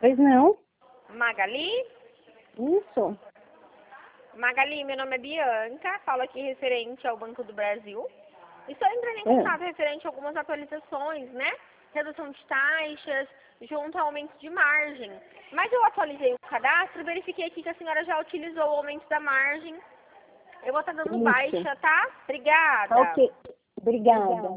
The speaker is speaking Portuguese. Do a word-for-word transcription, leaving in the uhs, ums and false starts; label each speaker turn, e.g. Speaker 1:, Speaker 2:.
Speaker 1: Pois não?
Speaker 2: Magali?
Speaker 1: Isso.
Speaker 2: Magali, meu nome é Bianca, falo aqui referente ao Banco do Brasil. Estou entrando em contato
Speaker 1: É.
Speaker 2: referente a algumas atualizações, né? Redução de taxas, junto ao aumento de margem. Mas eu atualizei o cadastro, verifiquei aqui que a senhora já utilizou o aumento da margem. Eu vou estar dando
Speaker 1: Isso.
Speaker 2: baixa, tá? Obrigada.
Speaker 1: Tá ok. Obrigada.